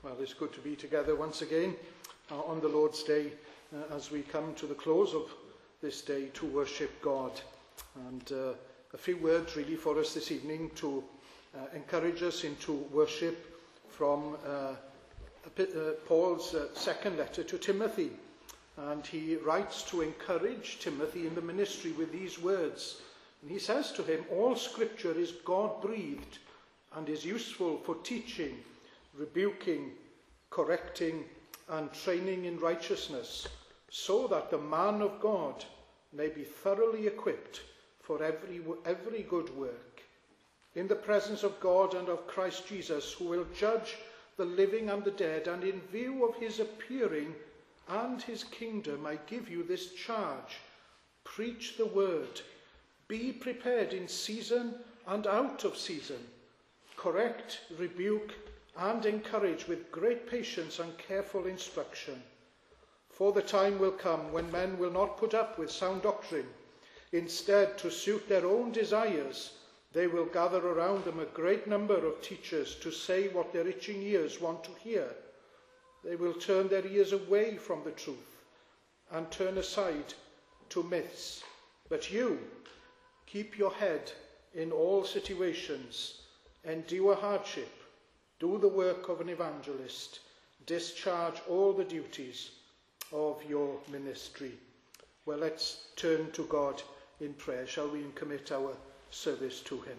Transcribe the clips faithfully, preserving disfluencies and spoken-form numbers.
Well, it's good to be together once again uh, on the Lord's Day uh, as we come to the close of this day to worship God. And uh, a few words really for us this evening to uh, encourage us into worship from uh, uh, Paul's uh, second letter to Timothy. And he writes to encourage Timothy in the ministry with these words. And he says to him, "All scripture is God-breathed and is useful for teaching, rebuking, correcting, and training in righteousness, so that the man of God may be thoroughly equipped for every, every good work. In the presence of God and of Christ Jesus, who will judge the living and the dead, and in view of his appearing and his kingdom, I give you this charge: preach the word, be prepared in season and out of season, correct, rebuke, and encourage with great patience and careful instruction. For the time will come when men will not put up with sound doctrine. Instead, to suit their own desires, they will gather around them a great number of teachers to say what their itching ears want to hear. They will turn their ears away from the truth and turn aside to myths. But you, keep your head in all situations, endure hardship, do the work of an evangelist, discharge all the duties of your ministry." Well, let's turn to God in prayer, shall we, and commit our service to him.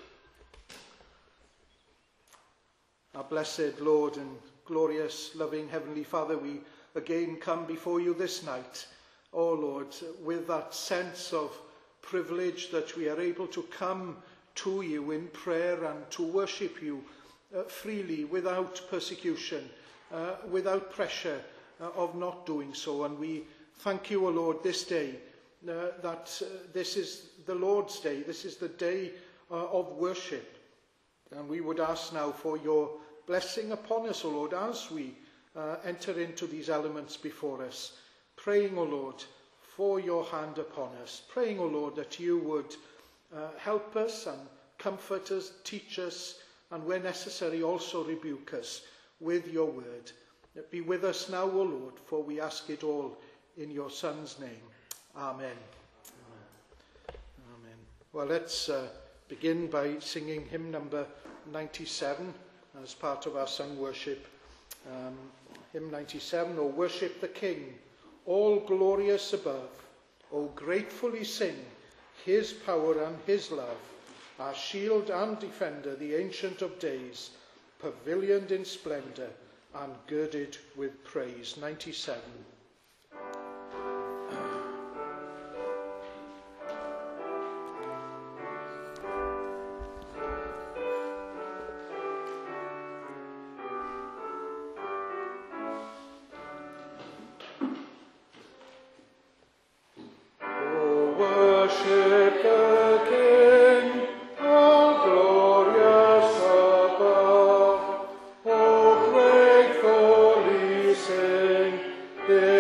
Our blessed Lord and glorious, loving Heavenly Father, we again come before you this night, oh Lord, with that sense of privilege that we are able to come to you in prayer and to worship you uh, freely, without persecution, uh, without pressure uh, of not doing so. And we thank you, O Lord, this day, uh, that uh, this is the Lord's Day, this is the day uh, of worship. And we would ask now for your blessing upon us, O Lord, as we uh, enter into these elements before us, praying, O Lord, for your hand upon us, praying, O Lord, that you would uh, help us and comfort us, teach us, and where necessary also rebuke us with your word. Be with us now, O Lord, for we ask it all in your Son's name. Amen. Amen. Amen. Well, let's uh, begin by singing hymn number ninety-seven as part of our sung worship. Um, hymn ninety-seven, "O worship the King, all glorious above. O gratefully sing his power and his love, our shield and defender, the Ancient of Days, pavilioned in splendour and girded with praise." ninety-seven. Yeah.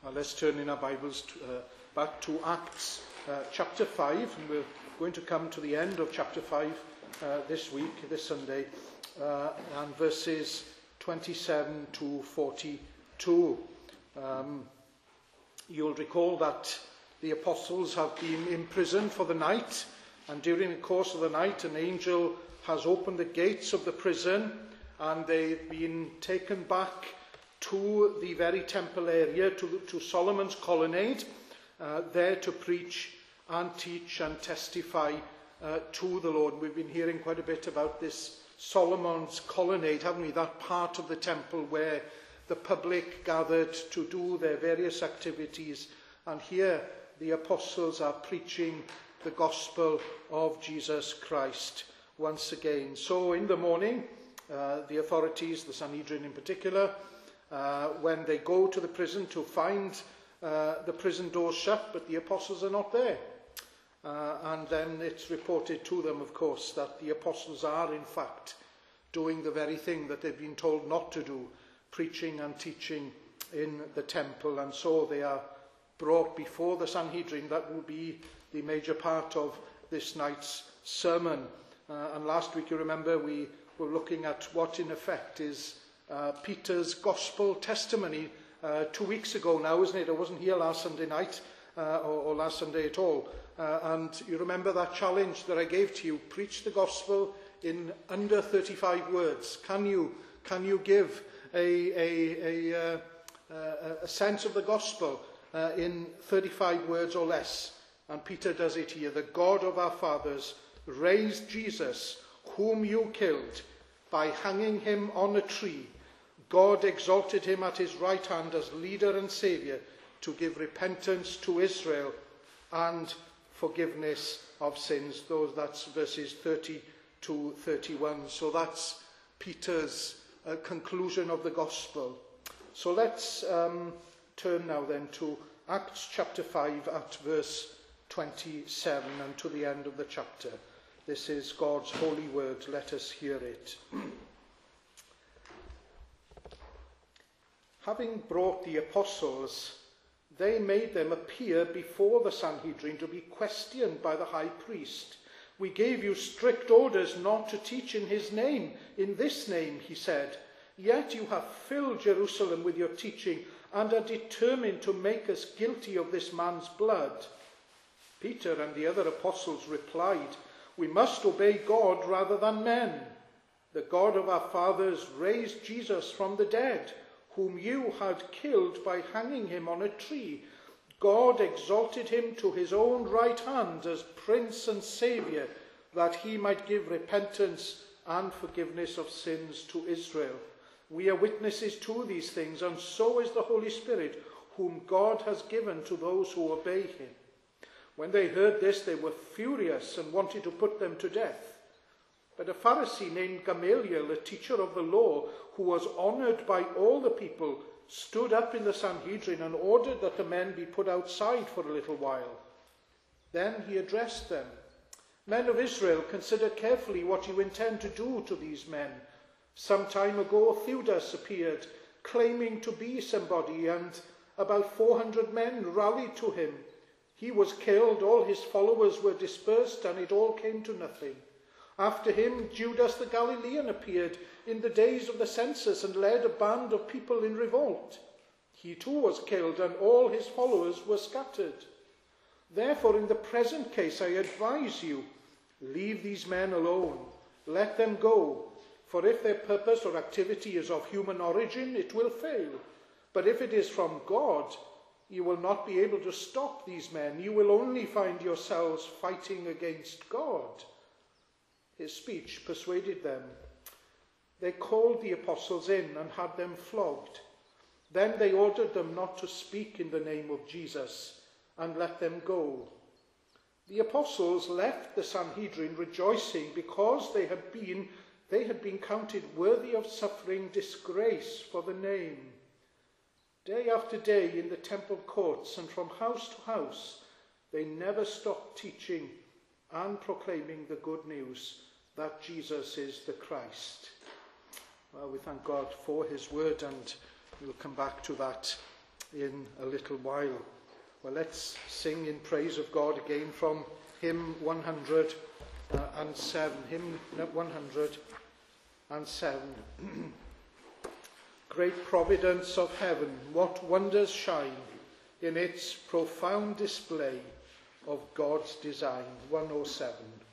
Uh, let's turn in our Bibles to, uh, back to Acts uh, chapter five, and we're going to come to the end of chapter five uh, this week, this Sunday, uh, and verses twenty-seven to forty-two. Um, you'll recall that the apostles have been imprisoned for the night, and during the course of the night an angel has opened the gates of the prison, and they've been taken back to the very temple area, to, to Solomon's colonnade, uh, there to preach and teach and testify uh, to the Lord. We've been hearing quite a bit about this Solomon's colonnade, haven't we? That part of the temple where the public gathered to do their various activities. And here the apostles are preaching the gospel of Jesus Christ once again. So in the morning, uh, the authorities, the Sanhedrin in particular, Uh, when they go to the prison to find uh, the prison doors shut, but the apostles are not there. Uh, and then it's reported to them, of course, that the apostles are, in fact, doing the very thing that they've been told not to do, preaching and teaching in the temple. And so they are brought before the Sanhedrin. That will be the major part of this night's sermon. Uh, and last week, you remember, we were looking at what, in effect, is Uh, Peter's gospel testimony uh, two weeks ago now, isn't it? I wasn't here last Sunday night uh, or, or last Sunday at all. Uh, and you remember that challenge that I gave to you: preach the gospel in under thirty-five words. Can you can you give a a a, uh, a sense of the gospel uh, in thirty-five words or less? And Peter does it here. The God of our fathers raised Jesus, whom you killed by hanging him on a tree. God exalted him at his right hand as leader and saviour to give repentance to Israel and forgiveness of sins. Those, that's verses thirty to thirty-one. So that's Peter's uh, conclusion of the gospel. So let's um, turn now then to Acts chapter five at verse twenty-seven and to the end of the chapter. This is God's holy word. Let us hear it. Having brought the apostles, they made them appear before the Sanhedrin to be questioned by the high priest. We gave you strict orders not to teach in his name, in this name, he said. Yet you have filled Jerusalem with your teaching and are determined to make us guilty of this man's blood. Peter and the other apostles replied, we must obey God rather than men. The God of our fathers raised Jesus from the dead, whom you had killed by hanging him on a tree. God exalted him to his own right hand as Prince and Saviour, that he might give repentance and forgiveness of sins to Israel. We are witnesses to these things, and so is the Holy Spirit, whom God has given to those who obey him. When they heard this, they were furious and wanted to put them to death. But a Pharisee named Gamaliel, a teacher of the law, who was honoured by all the people, stood up in the Sanhedrin and ordered that the men be put outside for a little while. Then he addressed them. Men of Israel, consider carefully what you intend to do to these men. Some time ago, Theudas appeared, claiming to be somebody, and about four hundred men rallied to him. He was killed, all his followers were dispersed, and it all came to nothing. After him, Judas the Galilean appeared in the days of the census and led a band of people in revolt. He too was killed, and all his followers were scattered. Therefore, in the present case, I advise you, leave these men alone. Let them go. For if their purpose or activity is of human origin, it will fail. But if it is from God, you will not be able to stop these men. You will only find yourselves fighting against God. His speech persuaded them. They called the apostles in and had them flogged. Then they ordered them not to speak in the name of Jesus and let them go. The apostles left the Sanhedrin rejoicing because they had been, they had been counted worthy of suffering disgrace for the name. Day after day in the temple courts and from house to house, they never stopped teaching and proclaiming the good news that Jesus is the Christ. Well, we thank God for his word, and we'll come back to that in a little while. Well, let's sing in praise of God again from hymn one hundred seven. Hymn one hundred seven. Great providence of heaven, what wonders shine in its profound display of God's design. one oh seven.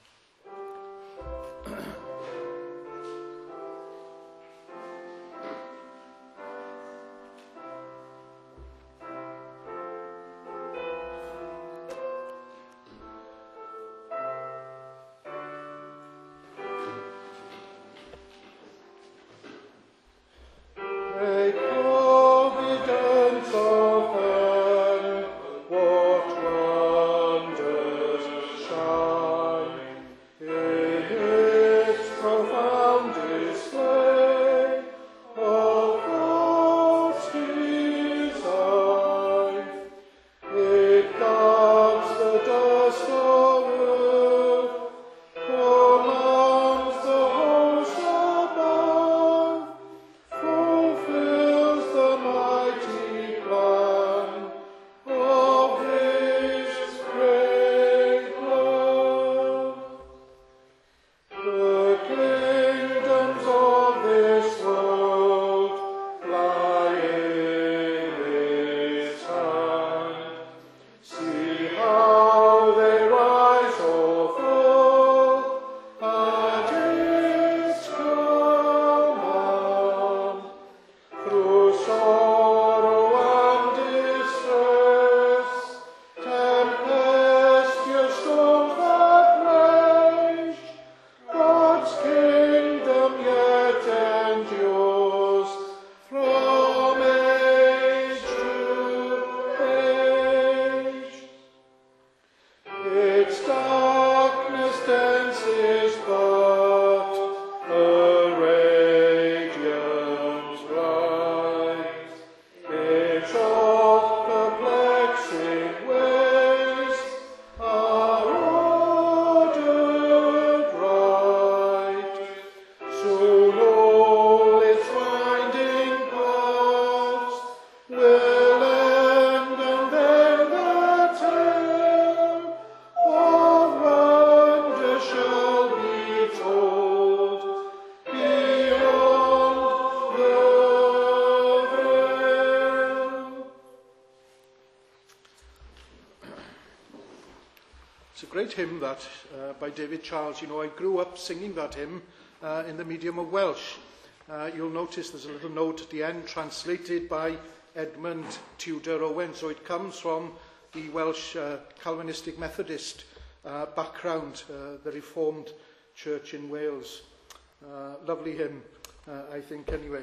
Hymn that uh, by David Charles. You know, I grew up singing that hymn uh, in the medium of Welsh. Uh, you'll notice there's a little note at the end, translated by Edmund Tudor Owen. So it comes from the Welsh uh, Calvinistic Methodist uh, background, uh, the Reformed Church in Wales. Uh, lovely hymn, uh, I think, anyway.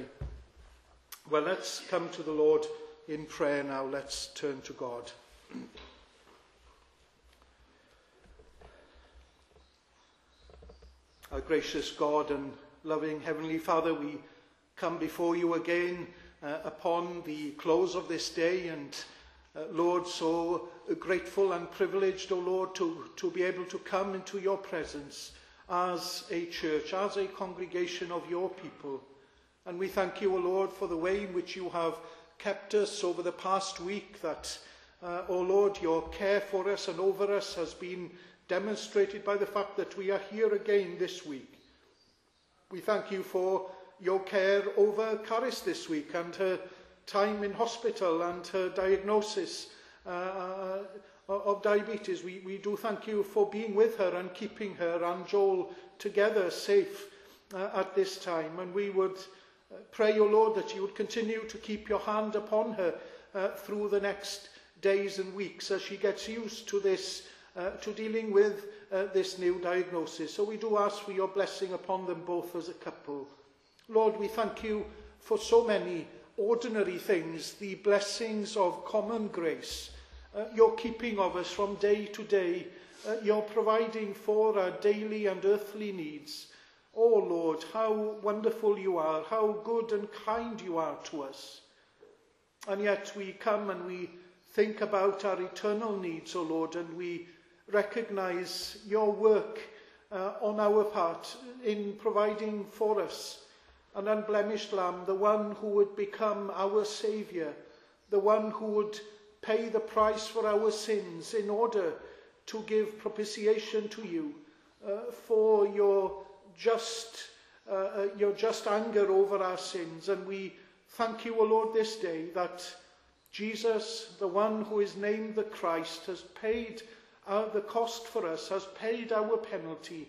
Well, let's come to the Lord in prayer now. Let's turn to God. Our gracious God and loving Heavenly Father, we come before you again uh, upon the close of this day, and uh, Lord, so grateful and privileged, O Lord, to, to be able to come into your presence as a church, as a congregation of your people. And we thank you, O Lord, for the way in which you have kept us over the past week, that, uh, O Lord, your care for us and over us has been demonstrated by the fact that we are here again this week. We thank you for your care over Caris this week and her time in hospital and her diagnosis uh, of diabetes. We, we do thank you for being with her and keeping her and Joel together safe uh, at this time. And we would pray, O Lord, that you would continue to keep your hand upon her uh, through the next days and weeks as she gets used to this Uh, to dealing with uh, this new diagnosis. So we do ask for your blessing upon them both as a couple. Lord, we thank you for so many ordinary things, the blessings of common grace, uh, your keeping of us from day to day, uh, your providing for our daily and earthly needs. Oh Lord, how wonderful you are, how good and kind you are to us. And yet we come and we think about our eternal needs, O Lord, and we recognize your work uh, on our part in providing for us an unblemished lamb, the one who would become our Saviour, the one who would pay the price for our sins in order to give propitiation to you, uh, for your just, uh, uh, your just anger over our sins. And we thank you, O Lord, this day that Jesus, the one who is named the Christ, has paid uh, the cost for us, has paid our penalty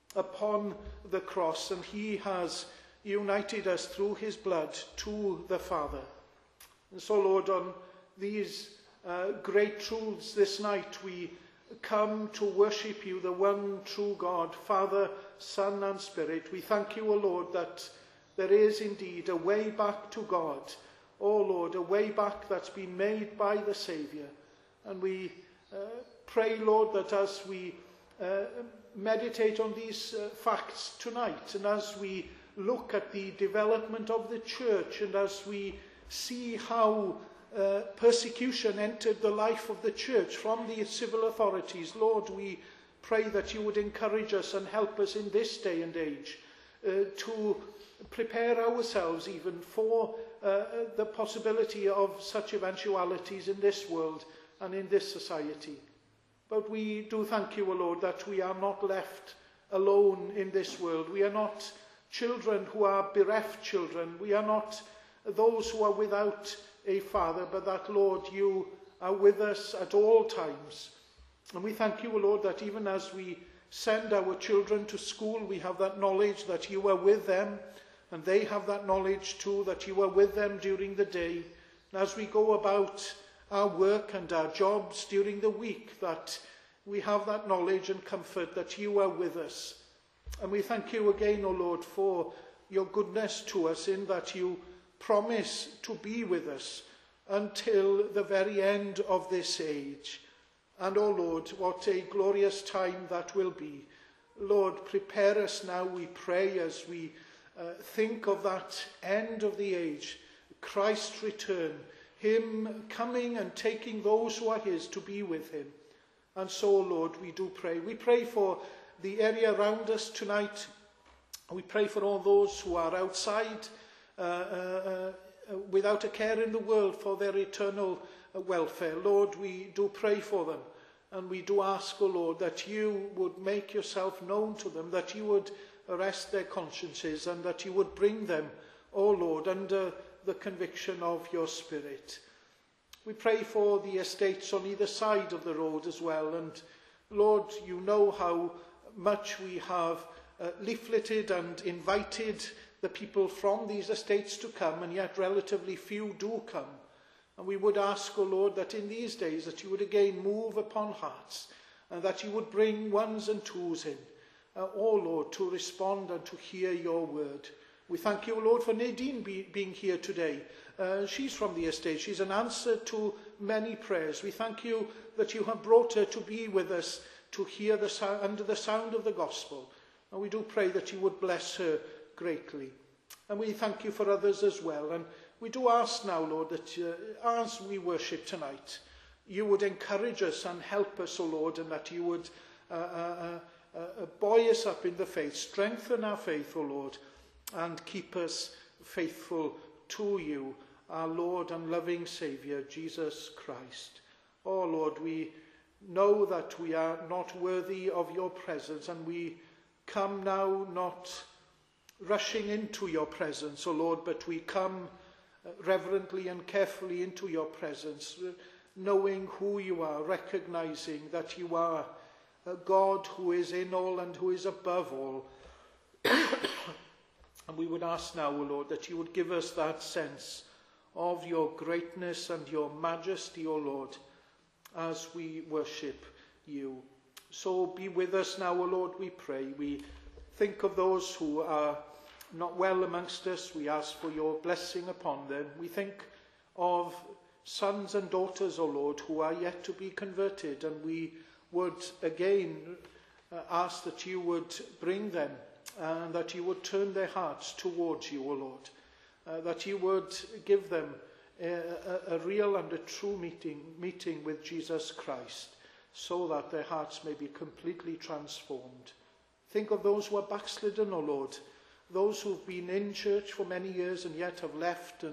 upon the cross, and he has united us through his blood to the Father. And so, Lord, on these uh, great truths this night, we come to worship you, the one true God, Father, Son, and Spirit. We thank you, O Lord, that there is indeed a way back to God. O Lord, a way back that's been made by the Saviour. And we uh, pray, Lord, that as we uh, meditate on these uh, facts tonight, and as we look at the development of the church, and as we see how uh, persecution entered the life of the church from the civil authorities, Lord, we pray that you would encourage us and help us in this day and age uh, to prepare ourselves even for uh, the possibility of such eventualities in this world and in this society. But we do thank you, O Lord, that we are not left alone in this world. We are not children who are bereft children. We are not those who are without a father, but that, Lord, you are with us at all times. And we thank you, O Lord, that even as we send our children to school, we have that knowledge that you are with them, and they have that knowledge too, that you are with them during the day. And as we go about our work and our jobs during the week, that we have that knowledge and comfort that you are with us. And we thank you again, O Lord, for your goodness to us, in that you promise to be with us until the very end of this age. And, O Lord, what a glorious time that will be. Lord, prepare us now, we pray, as we uh, think of that end of the age, Christ's return, him coming and taking those who are his to be with him. And so, Lord, we do pray. We pray for the area around us tonight. We pray for all those who are outside uh, uh, uh, without a care in the world for their eternal uh, welfare. Lord, we do pray for them. And we do ask, O Lord, that you would make yourself known to them, that you would arrest their consciences, and that you would bring them, O Lord, under the conviction of your Spirit. We pray for the estates on either side of the road as well. And Lord, you know how much we have uh, leafleted and invited the people from these estates to come, and yet relatively few do come. And we would ask, O Lord, that in these days that you would again move upon hearts, and that you would bring ones and twos in, uh, O Lord, to respond and to hear your word. We thank you, O Lord, for Nadine be, being here today. Uh, she's from the estate. She's an answer to many prayers. We thank you that you have brought her to be with us, to hear the sound, under the sound of the gospel. And we do pray that you would bless her greatly. And we thank you for others as well. And we do ask now, Lord, that uh, as we worship tonight, you would encourage us and help us, O Lord, and that you would uh, uh, uh, uh, buoy us up in the faith, strengthen our faith, O Lord, and keep us faithful to you, our Lord and loving Saviour, Jesus Christ. Oh, Lord, we know that we are not worthy of your presence, and we come now not rushing into your presence, O Lord, but we come reverently and carefully into your presence, knowing who you are, recognizing that you are a God who is in all and who is above all. And we would ask now, O Lord, that you would give us that sense of your greatness and your majesty, O Lord, as we worship you. So be with us now, O Lord, we pray. We think of those who are not well amongst us. We ask for your blessing upon them. We think of sons and daughters, O Lord, who are yet to be converted, and we would again uh, ask that you would bring them, and that you would turn their hearts towards you, O Lord, uh, that you would give them a, a, a real and a true meeting, meeting with Jesus Christ, so that their hearts may be completely transformed. Think of those who are backslidden, O Lord, those who've been in church for many years and yet have left and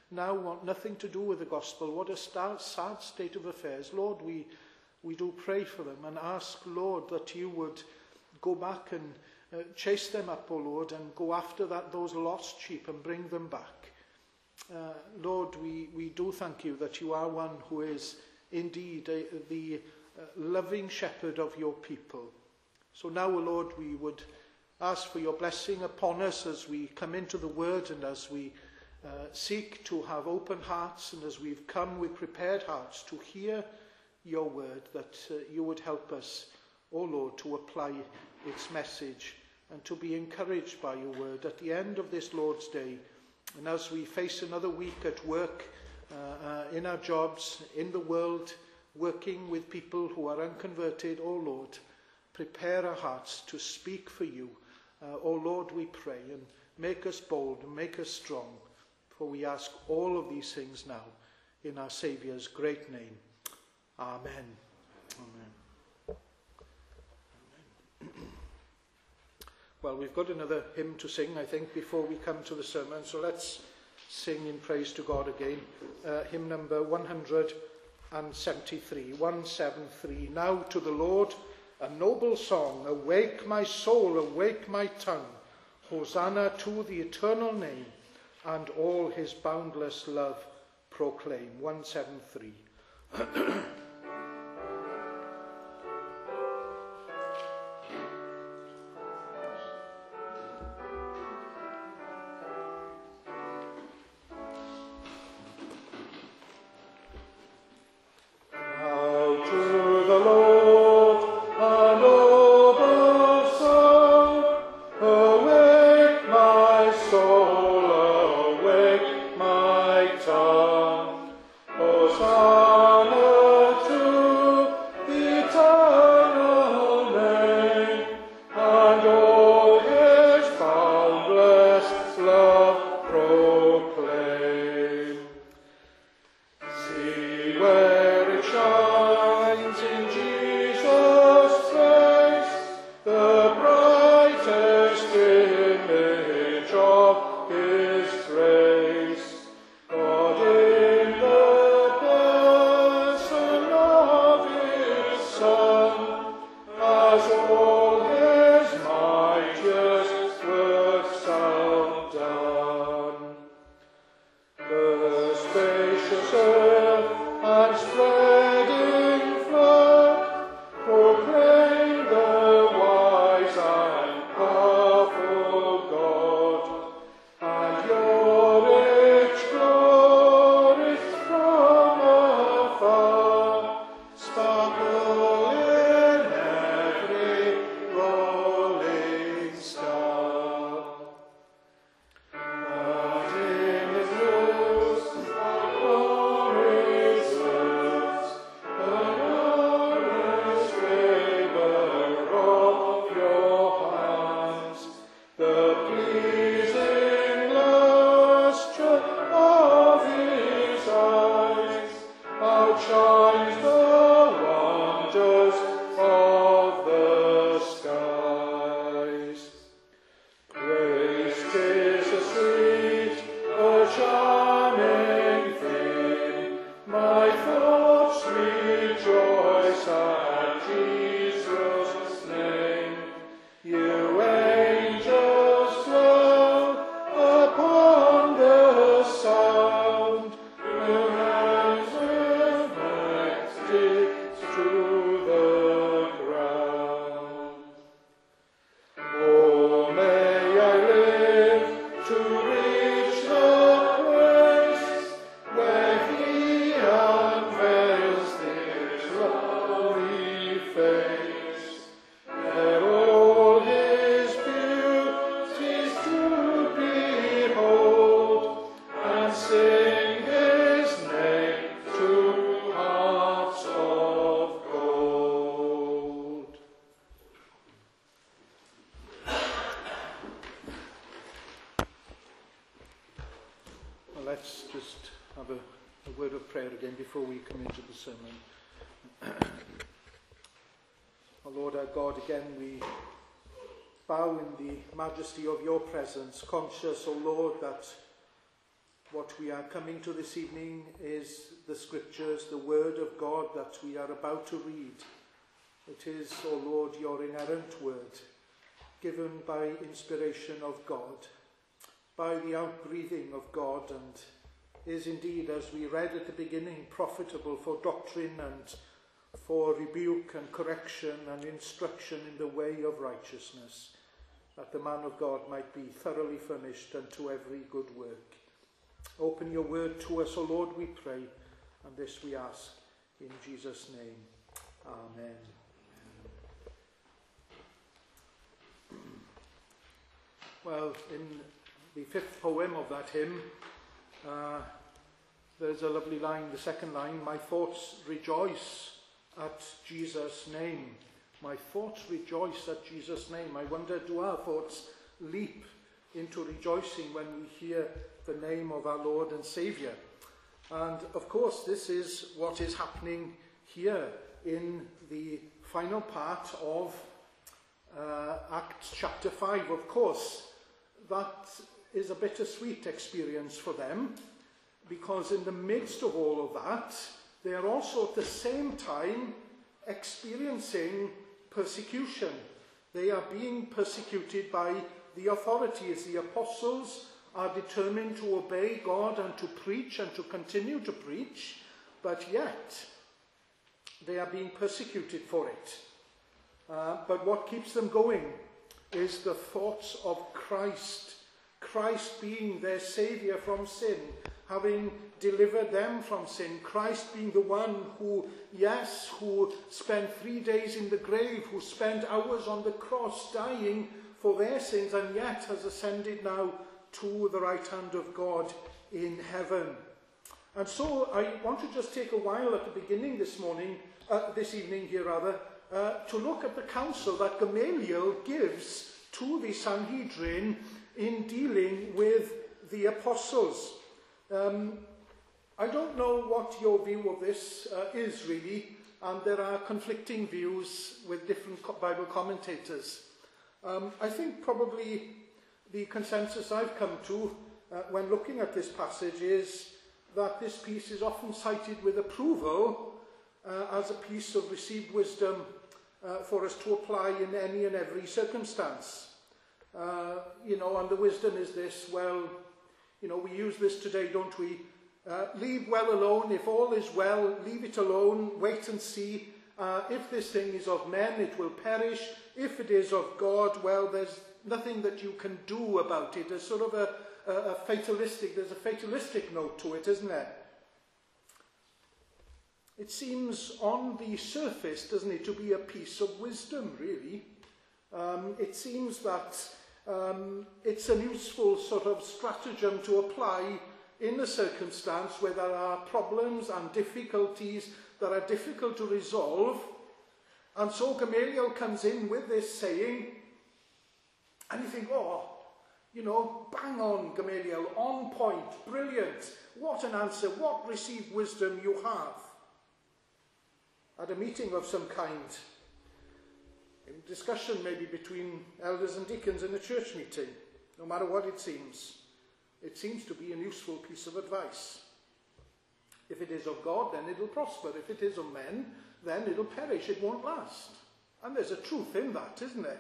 now want nothing to do with the gospel. What a sad state of affairs. Lord, we, we do pray for them and ask, Lord, that you would go back and uh, chase them up, O Lord, and go after that those lost sheep and bring them back. Uh, Lord, we, we do thank you that you are one who is indeed a, the uh, loving shepherd of your people. So now, O Lord, we would ask for your blessing upon us as we come into the word and as we uh, seek to have open hearts, and as we've come with prepared hearts to hear your word, that uh, you would help us, O Lord, to apply its message and to be encouraged by your word at the end of this Lord's Day. And as we face another week at work, uh, uh, in our jobs, in the world, working with people who are unconverted, O Lord, prepare our hearts to speak for you. Uh, O Lord, we pray, and make us bold and make us strong. For we ask all of these things now in our Saviour's great name. Amen. Amen. Amen. Well, we've got another hymn to sing, I think, before we come to the sermon. So let's sing in praise to God again. Uh, hymn number one seventy-three. one seventy-three. Now to the Lord a noble song. Awake my soul, awake my tongue. Hosanna to the eternal name, and all his boundless love proclaim. one seventy-three. Let's just have a, a word of prayer again before we come into the sermon. Oh Lord our God, again we bow in the majesty of your presence, conscious, O Lord, that what we are coming to this evening is the scriptures, the word of God that we are about to read. It is, O Lord, your inerrant word, given by inspiration of God, by the outbreathing of God, and is indeed, as we read at the beginning, profitable for doctrine and for rebuke and correction and instruction in the way of righteousness, that the man of God might be thoroughly furnished unto every good work. Open your word to us, O Lord, we pray, and this we ask in Jesus' name. Amen. Well, in the fifth poem of that hymn, uh, there's a lovely line, the second line, my thoughts rejoice at Jesus' name. My thoughts rejoice at Jesus' name. I wonder, do our thoughts leap into rejoicing when we hear the name of our Lord and Saviour? And of course, this is what is happening here in the final part of uh, Acts chapter five. Of course, that is a bittersweet experience for them, because in the midst of all of that, they are also at the same time experiencing persecution. They are being persecuted by the authorities. The apostles are determined to obey God and to preach and to continue to preach, but yet they are being persecuted for it. Uh, but what keeps them going is the thoughts of Christ. Christ being their Saviour from sin, having delivered them from sin. Christ being the one who, yes, who spent three days in the grave, who spent hours on the cross dying for their sins, and yet has ascended now to the right hand of God in heaven. And so I want to just take a while at the beginning this morning, uh, this evening here rather, uh, to look at the counsel that Gamaliel gives to the Sanhedrin in dealing with the apostles. Um, I don't know what your view of this uh, is really, and there are conflicting views with different Bible commentators. Um, I think probably the consensus I've come to uh, when looking at this passage is that this piece is often cited with approval uh, as a piece of received wisdom uh, for us to apply in any and every circumstance. Uh, you know, and the wisdom is this, well, you know, we use this today, don't we? Uh, leave well alone. If all is well, leave it alone. Wait and see. Uh, if this thing is of men, it will perish. If it is of God, well, there's nothing that you can do about it. There's sort of a, a, a fatalistic, there's a fatalistic note to it, isn't there? It seems on the surface, doesn't it, to be a piece of wisdom, really. Um, it seems that um, it's an useful sort of stratagem to apply in a circumstance where there are problems and difficulties that are difficult to resolve. And so Gamaliel comes in with this saying, and you think, oh, you know, bang on, Gamaliel, on point, brilliant, what an answer, what received wisdom you have. At a meeting of some kind, in discussion maybe between elders and deacons in a church meeting, no matter what it seems, it seems to be a useful piece of advice. If it is of God, then it'll prosper. If it is of men, then it'll perish, it won't last. And there's a truth in that, isn't there?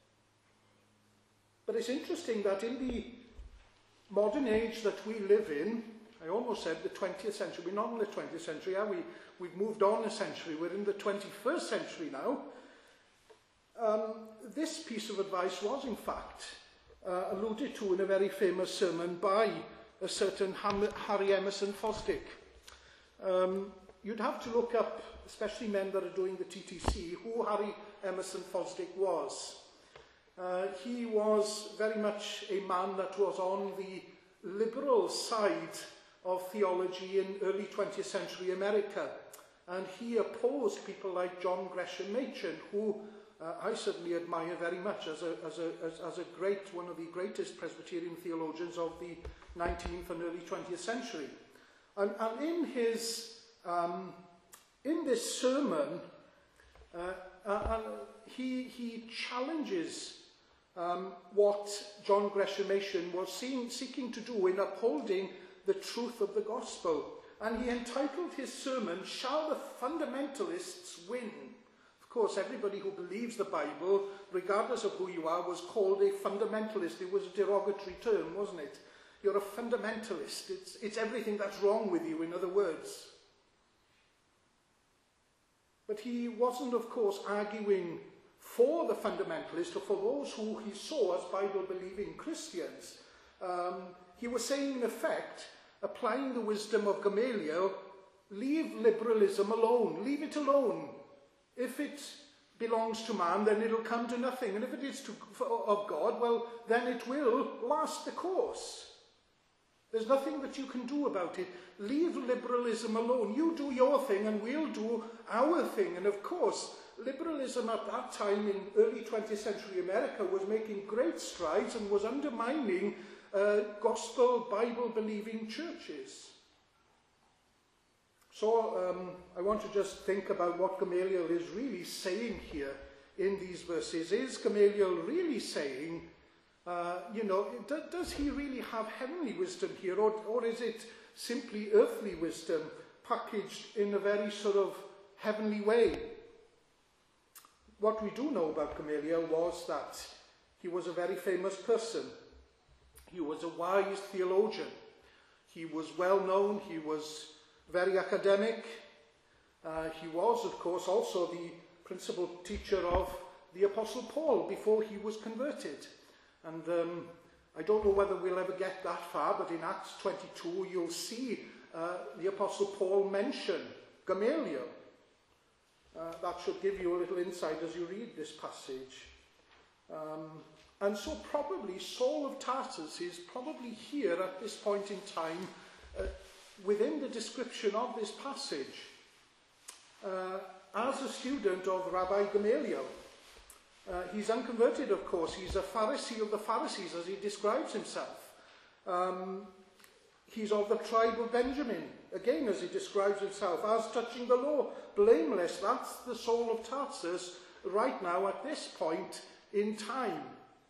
But it's interesting that in the modern age that we live in, I almost said the twentieth century, we're not in the twentieth century, are we? We've moved on a century, we're in the twenty-first century now. Um, this piece of advice was in fact uh, alluded to in a very famous sermon by a certain Ham Harry Emerson Fosdick. Um, you'd have to look up, especially men that are doing the T T C, who Harry Emerson Fosdick was. Uh, he was very much a man that was on the liberal side of theology in early twentieth century America. And he opposed people like John Gresham Machen, who uh, I certainly admire very much as a, as, a, as, as a great, one of the greatest Presbyterian theologians of the nineteenth and early twentieth century. And, and in his, um, in this sermon, uh, uh, he, he challenges um, what John Gresham Machen was seeing, seeking to do in upholding the truth of the gospel. And he entitled his sermon, "Shall the Fundamentalists Win?" Of course, everybody who believes the Bible, regardless of who you are, was called a fundamentalist. It was a derogatory term, wasn't it? You're a fundamentalist. It's, it's everything that's wrong with you, in other words. But he wasn't, of course, arguing for the fundamentalists or for those who he saw as Bible-believing Christians. Um, he was saying, in effect, applying the wisdom of Gamaliel, leave liberalism alone, leave it alone. If it belongs to man, then it'll come to nothing. And if it is to, of God, well, then it will last the course. There's nothing that you can do about it. Leave liberalism alone. You do your thing and we'll do our thing. And of course, liberalism at that time in early twentieth century America was making great strides and was undermining uh, gospel, Bible-believing churches. So um, I want to just think about what Gamaliel is really saying here in these verses. Is Gamaliel really saying, uh, you know, do, does he really have heavenly wisdom here, or, or is it simply earthly wisdom packaged in a very sort of heavenly way? What we do know about Gamaliel was that he was a very famous person. He was a wise theologian. He was well known. He was very academic. Uh, he was, of course, also the principal teacher of the Apostle Paul before he was converted. And um, I don't know whether we'll ever get that far, but in Acts twenty-two you'll see uh, the Apostle Paul mention Gamaliel. Uh, that should give you a little insight as you read this passage. Um, and so probably Saul of Tarsus is probably here at this point in time uh, within the description of this passage uh, as a student of Rabbi Gamaliel. Uh, he's unconverted, of course. He's a Pharisee of the Pharisees, as he describes himself. Um, he's of the tribe of Benjamin, again, as he describes himself, as touching the law, blameless. That's the Saul of Tarsus right now at this point in time.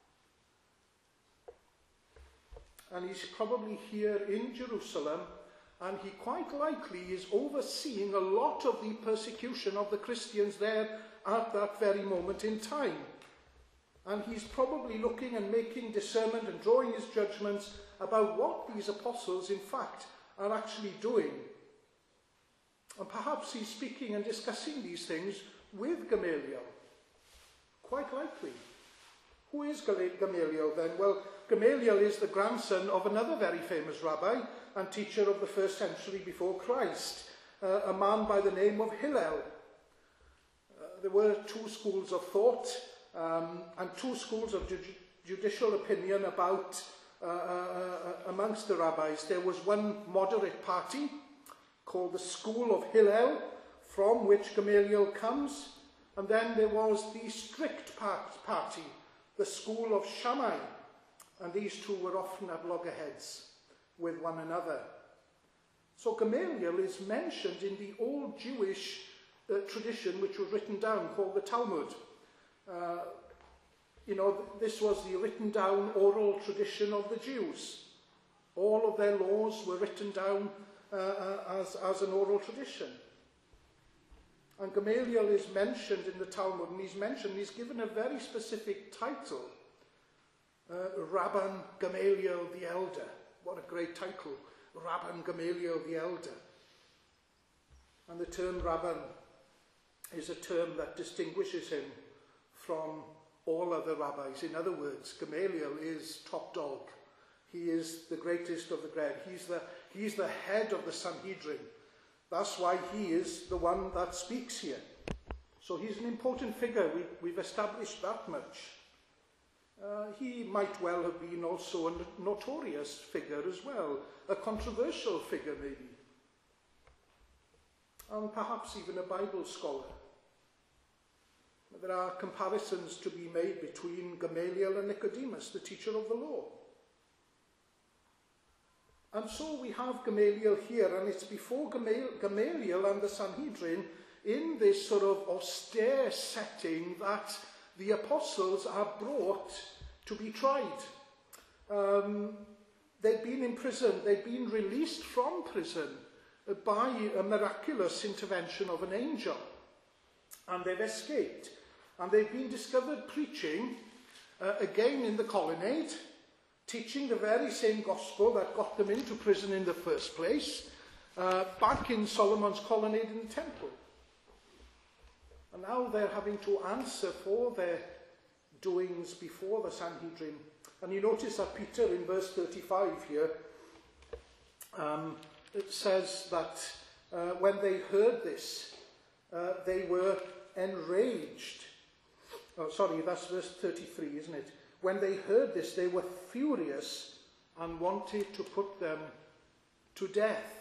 And he's probably here in Jerusalem, and he quite likely is overseeing a lot of the persecution of the Christians there at that very moment in time. And he's probably looking and making discernment and drawing his judgments about what these apostles, in fact, are actually doing. And perhaps he's speaking and discussing these things with Gamaliel. Quite likely. Who is Gamaliel then? Well, Gamaliel is the grandson of another very famous rabbi and teacher of the first century before Christ, uh, a man by the name of Hillel. Uh, there were two schools of thought um, and two schools of ju judicial opinion about uh, uh, amongst the rabbis. There was one moderate party called the School of Hillel, from which Gamaliel comes, and then there was the strict part party, the School of Shammai, and these two were often at loggerheads with one another. So Gamaliel is mentioned in the old Jewish uh, tradition which was written down, called the Talmud. Uh, you know, this was the written down oral tradition of the Jews. All of their laws were written down uh, uh, as, as an oral tradition. And Gamaliel is mentioned in the Talmud, and he's mentioned, he's given a very specific title, uh, Rabban Gamaliel the Elder. What a great title, Rabban Gamaliel the Elder. And the term Rabban is a term that distinguishes him from all other rabbis. In other words, Gamaliel is top dog. He is the greatest of the great. He's the, he's the head of the Sanhedrin. That's why he is the one that speaks here. So he's an important figure. We, we've established that much. Uh, he might well have been also a notorious figure as well, a controversial figure maybe, and perhaps even a Bible scholar. There are comparisons to be made between Gamaliel and Nicodemus, the teacher of the law. And so we have Gamaliel here, and it's before Gamaliel and the Sanhedrin in this sort of austere setting that the apostles are brought to be tried. Um, they'd been in prison, they'd been released from prison by a miraculous intervention of an angel. And they've escaped. And they've been discovered preaching, uh, again in the colonnade, teaching the very same gospel that got them into prison in the first place, uh, back in Solomon's colonnade in the temple. And now they're having to answer for their doings before the Sanhedrin. And you notice that Peter in verse thirty-five here, um, it says that uh, when they heard this, uh, they were enraged. Oh, sorry, that's verse thirty-three, isn't it? When they heard this, they were furious and wanted to put them to death.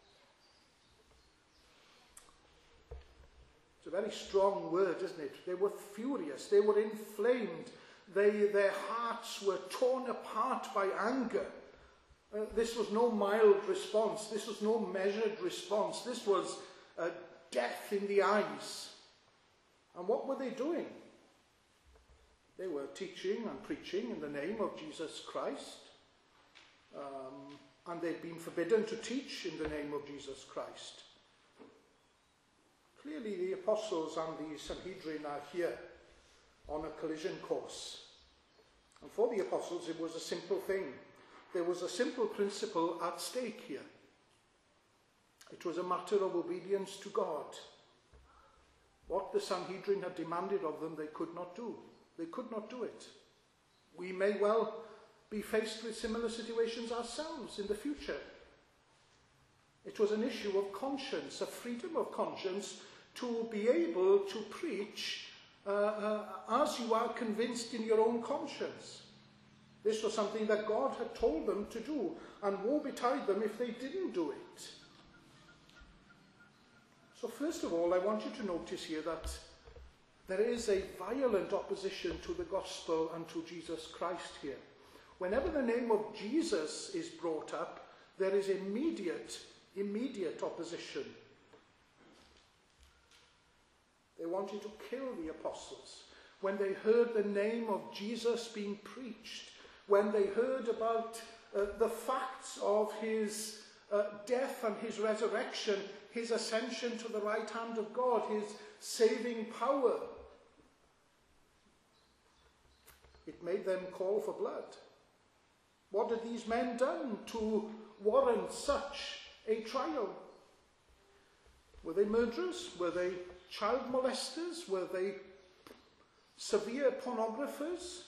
It's a very strong word, isn't it? They were furious. They were inflamed. They, their hearts were torn apart by anger. Uh, this was no mild response. This was no measured response. This was uh, death in the eyes. And what were they doing? They were teaching and preaching in the name of Jesus Christ. Um, and they'd been forbidden to teach in the name of Jesus Christ. Clearly the apostles and the Sanhedrin are here on a collision course. And for the apostles it was a simple thing. There was a simple principle at stake here. It was a matter of obedience to God. What the Sanhedrin had demanded of them, they could not do. They could not do it. We may well be faced with similar situations ourselves in the future. It was an issue of conscience, a freedom of conscience to be able to preach uh, uh, as you are convinced in your own conscience. This was something that God had told them to do, and woe betide them if they didn't do it. So first of all, I want you to notice here that there is a violent opposition to the gospel and to Jesus Christ here. Whenever the name of Jesus is brought up, there is immediate, immediate opposition. They wanted to kill the apostles. When they heard the name of Jesus being preached, when they heard about uh, the facts of his uh, death and his resurrection, his ascension to the right hand of God, his saving power, it made them call for blood. What had these men done to warrant such a trial? Were they murderers? Were they child molesters? Were they severe pornographers?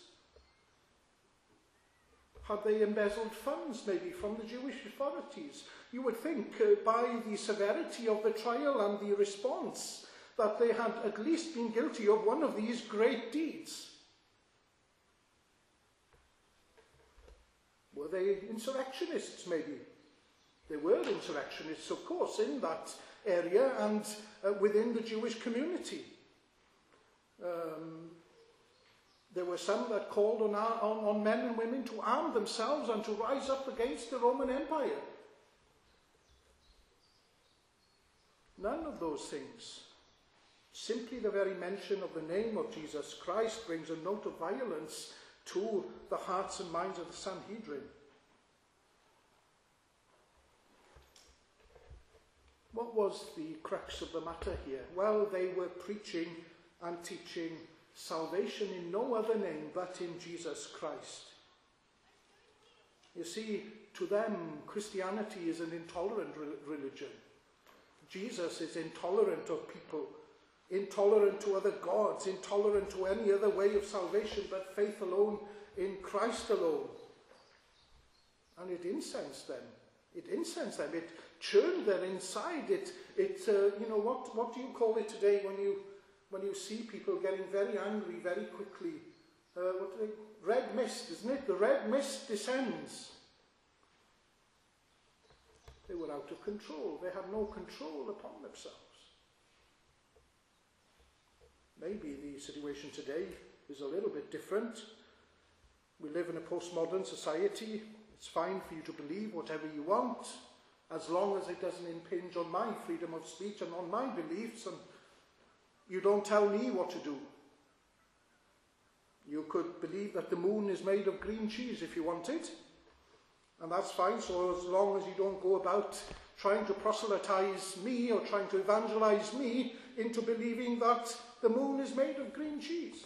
Had they embezzled funds, maybe, from the Jewish authorities? You would think, uh, by the severity of the trial and the response, that they had at least been guilty of one of these great deeds. Were they insurrectionists, maybe? They were insurrectionists, of course, in that area and uh, within the Jewish community. Um, there were some that called on, our, on, on men and women to arm themselves and to rise up against the Roman Empire. None of those things. Simply the very mention of the name of Jesus Christ brings a note of violence to the hearts and minds of the Sanhedrin. What was the crux of the matter here? Well, they were preaching and teaching salvation in no other name but in Jesus Christ. You see, to them, Christianity is an intolerant re- religion. Jesus is intolerant of people, intolerant to other gods, intolerant to any other way of salvation but faith alone in Christ alone. And it incensed them. It incensed them. It churned their inside. It, it uh, you know, what, what do you call it today when you, when you see people getting very angry very quickly? Uh, what do they, red mist, isn't it? The red mist descends. They were out of control. They had no control upon themselves. Maybe the situation today is a little bit different. We live in a postmodern society. It's fine for you to believe whatever you want, as long as it doesn't impinge on my freedom of speech and on my beliefs, and you don't tell me what to do. You could believe that the moon is made of green cheese if you want it, And that's fine, so as long as you don't go about trying to proselytize me or trying to evangelize me into believing that the moon is made of green cheese.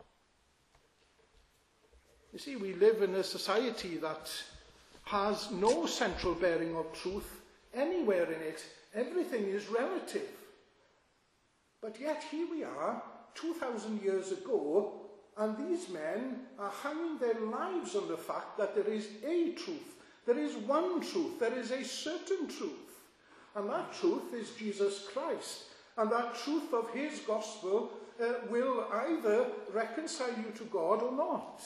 You see, we live in a society that has no central bearing of truth anywhere in it. Everything is relative. But yet here we are, two thousand years ago, and these men are hanging their lives on the fact that there is a truth. There is one truth. There is a certain truth. And that truth is Jesus Christ. And that truth of his gospel uh, will either reconcile you to God or not.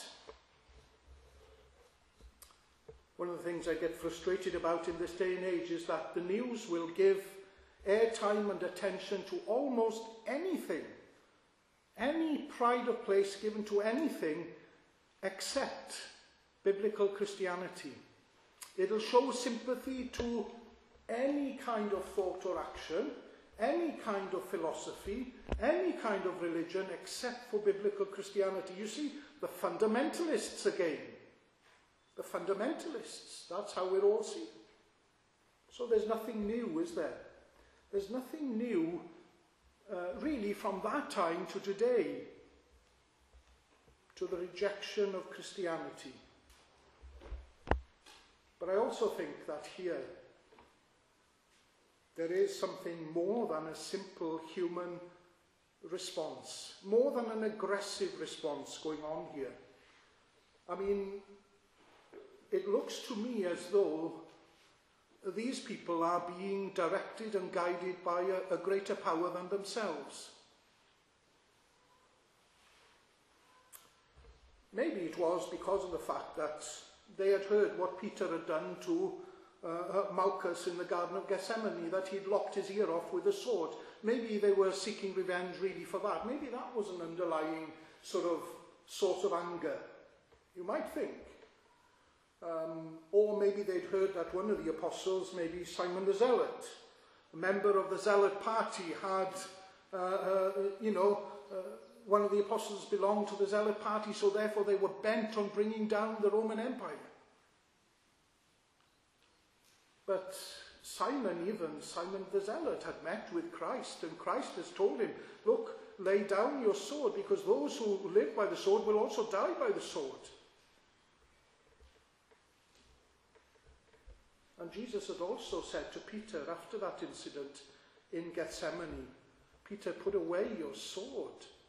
One of the things I get frustrated about in this day and age is that the news will give airtime and attention to almost anything, any pride of place given to anything except biblical Christianity. It'll show sympathy to any kind of thought or action, any kind of philosophy, any kind of religion except for biblical Christianity. You see, the fundamentalists again. The fundamentalists, that's how we're all seen. So there's nothing new, is there? There's nothing new, uh, really, from that time to today, to the rejection of Christianity. But I also think that here, there is something more than a simple human response, more than an aggressive response going on here. I mean, it looks to me as though these people are being directed and guided by a, a greater power than themselves. Maybe it was because of the fact that they had heard what Peter had done to uh, Malchus in the Garden of Gethsemane, that he'd lopped his ear off with a sword. Maybe they were seeking revenge really for that. Maybe that was an underlying sort of source of anger, you might think. Um, or maybe they'd heard that one of the apostles, maybe Simon the Zealot, a member of the Zealot party, had, uh, uh, you know, uh, one of the apostles belonged to the Zealot party, so therefore they were bent on bringing down the Roman Empire. But Simon, even Simon the Zealot, had met with Christ, and Christ has told him, look, lay down your sword, because those who live by the sword will also die by the sword. And Jesus had also said to Peter after that incident in Gethsemane, Peter, put away your sword.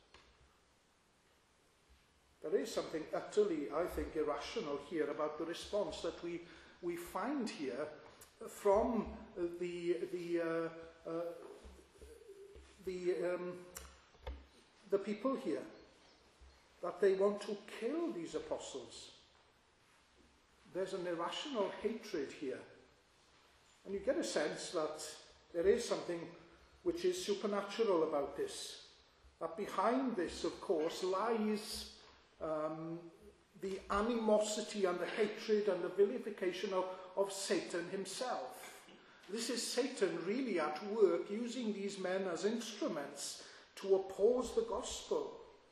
There is something utterly, I think, irrational here about the response that we, we find here from the, the, uh, uh, the, um, the people here, that they want to kill these apostles. There's an irrational hatred here. And you get a sense that there is something which is supernatural about this. That behind this, of course, lies um, the animosity and the hatred and the vilification of, of Satan himself. This is Satan really at work, using these men as instruments to oppose the gospel.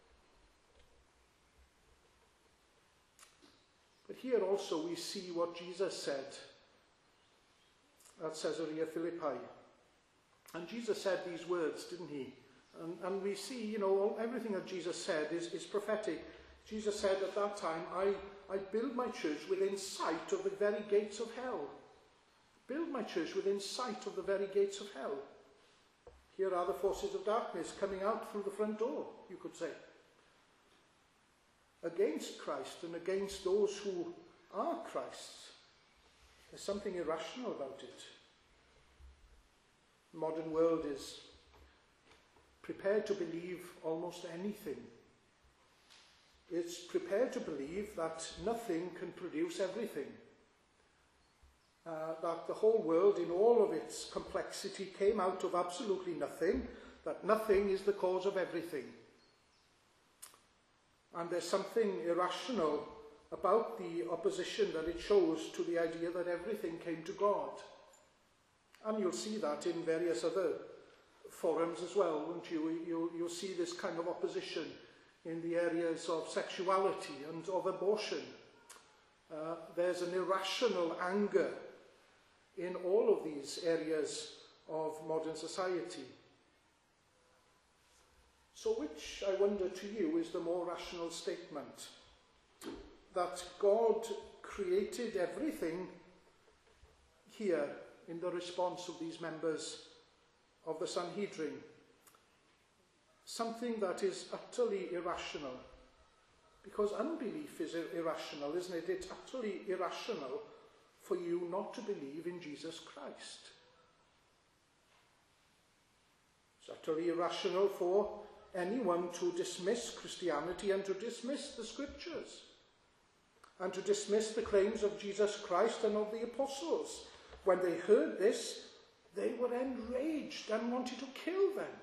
But here also we see what Jesus said at Caesarea Philippi. And Jesus said these words, didn't he? And, and we see, you know, everything that Jesus said is, is prophetic. Jesus said at that time, I, I build my church within sight of the very gates of hell. Build my church within sight of the very gates of hell. Here are the forces of darkness coming out through the front door, you could say, against Christ and against those who are Christ's. There's something irrational about it. The modern world is prepared to believe almost anything. It's prepared to believe that nothing can produce everything. Uh, that the whole world in all of its complexity came out of absolutely nothing, that nothing is the cause of everything. And there's something irrational about the opposition that it shows to the idea that everything came to God. And you'll see that in various other forums as well, won't you? You'll, you'll see this kind of opposition in the areas of sexuality and of abortion. uh, there's an irrational anger in all of these areas of modern society. So which, I wonder to you, is the more rational statement? That God created everything here in the response of these members of the Sanhedrin, something that is utterly irrational, because unbelief is irrational, isn't it? It's utterly irrational for you not to believe in Jesus Christ. It's utterly irrational for anyone to dismiss Christianity and to dismiss the Scriptures and to dismiss the claims of Jesus Christ and of the apostles. When they heard this, they were enraged and wanted to kill them.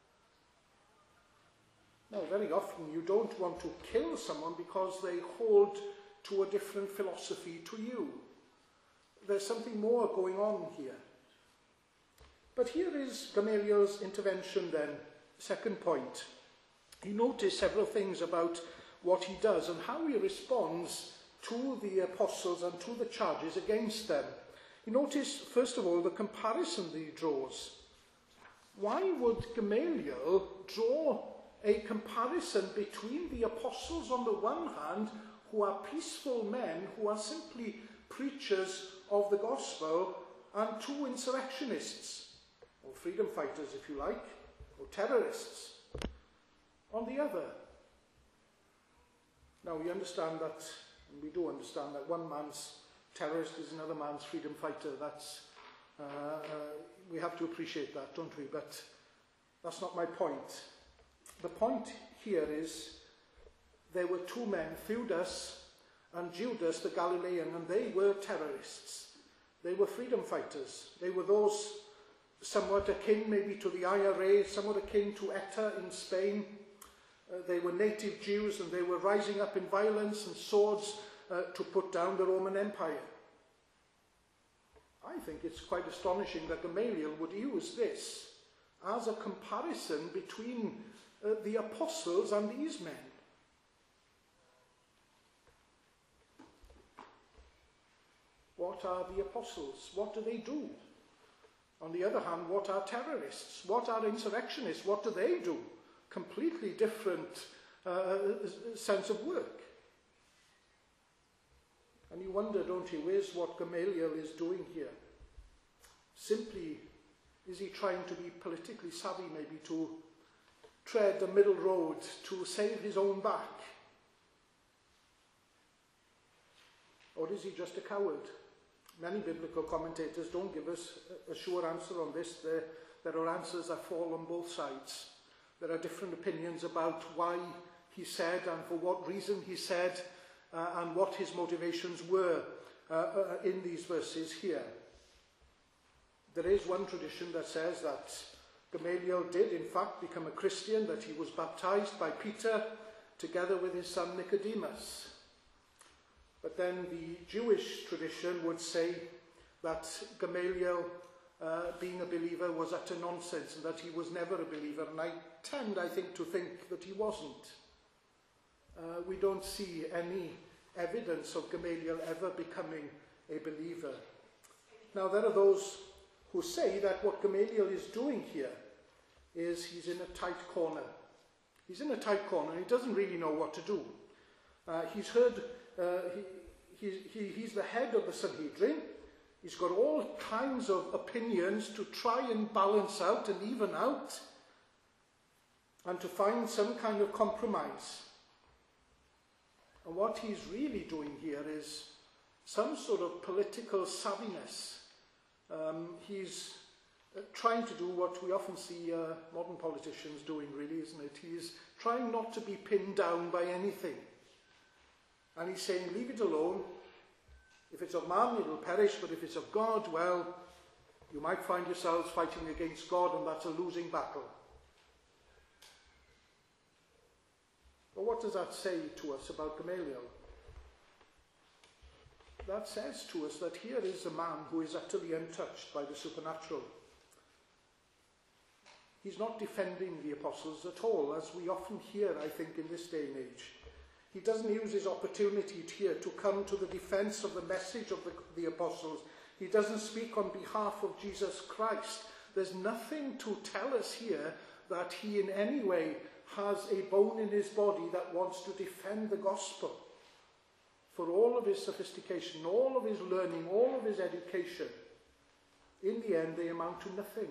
Now, very often you don't want to kill someone because they hold to a different philosophy to you. There's something more going on here. But here is Gamaliel's intervention then, second point. You notice several things about what he does and how he responds to the apostles and to the charges against them. You notice, first of all, the comparison that he draws. Why would Gamaliel draw a comparison between the apostles on the one hand, who are peaceful men, who are simply preachers of the gospel, and two insurrectionists, or freedom fighters if you like, or terrorists, on the other? Now we understand that, and we do understand that one man's terrorist is another man's freedom fighter. That's, uh, uh, we have to appreciate that, don't we? But that's not my point. The point here is there were two men, Theudas and Judas the Galilean, and they were terrorists. They were freedom fighters. They were those somewhat akin maybe to the I R A, somewhat akin to ETA in Spain. Uh, they were native Jews, and they were rising up in violence and swords uh, to put down the Roman Empire. I think it's quite astonishing that Gamaliel would use this as a comparison between uh, the apostles and these men. What are the apostles? What do they do? On the other hand, what are terrorists? What are insurrectionists? What do they do? Completely different uh, sense of work. And you wonder, don't you, is what Gamaliel is doing here? Simply, is he trying to be politically savvy, maybe to tread the middle road, to save his own back? Or is he just a coward? Many biblical commentators don't give us a sure answer on this. There, there are answers that fall on both sides. There are different opinions about why he said and for what reason he said uh, and what his motivations were uh, uh, in these verses here. There is one tradition that says that Gamaliel did in fact become a Christian, that he was baptized by Peter together with his son Nicodemus. But then the Jewish tradition would say that Gamaliel, uh, being a believer, was utter nonsense and that he was never a believer. And I tend, I think, to think that he wasn't. Uh, we don't see any evidence of Gamaliel ever becoming a believer. Now, there are those who say that what Gamaliel is doing here is he's in a tight corner. He's in a tight corner and he doesn't really know what to do. Uh, he's heard... Uh, he, he, he, he's the head of the Sanhedrin. He's got all kinds of opinions to try and balance out and even out and to find some kind of compromise. And what he's really doing here is some sort of political savviness. Um, he's uh, trying to do what we often see uh, modern politicians doing, really, isn't it? He's trying not to be pinned down by anything. And he's saying, leave it alone. If it's of man, it will perish, but if it's of God, well, you might find yourselves fighting against God, and that's a losing battle. But what does that say to us about Gamaliel? That says to us that here is a man who is utterly untouched by the supernatural. He's not defending the apostles at all, as we often hear, I think, in this day and age. He doesn't use his opportunity here to come to the defense of the message of the, the apostles. He doesn't speak on behalf of Jesus Christ. There's nothing to tell us here that he in any way has a bone in his body that wants to defend the gospel. For all of his sophistication, all of his learning, all of his education, in the end they amount to nothing.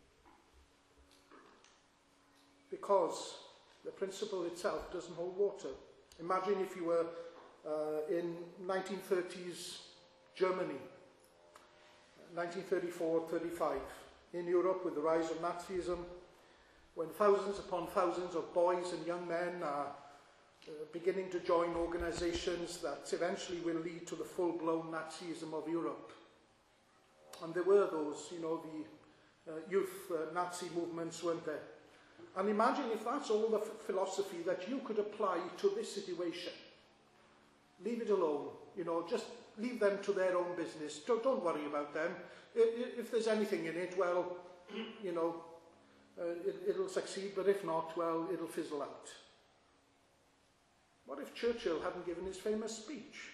Because the principle itself doesn't hold water. Imagine if you were uh, in nineteen thirties Germany, nineteen thirty-four thirty-five, in Europe with the rise of Nazism, when thousands upon thousands of boys and young men are uh, beginning to join organizations that eventually will lead to the full-blown Nazism of Europe. And there were those, you know, the uh, youth uh, Nazi movements, weren't there? And imagine if that's all the philosophy that you could apply to this situation. Leave it alone, you know, just leave them to their own business. Don't, don't worry about them. If, if there's anything in it, well, you know, uh, it, it'll succeed, but if not, well, it'll fizzle out. What if Churchill hadn't given his famous speech?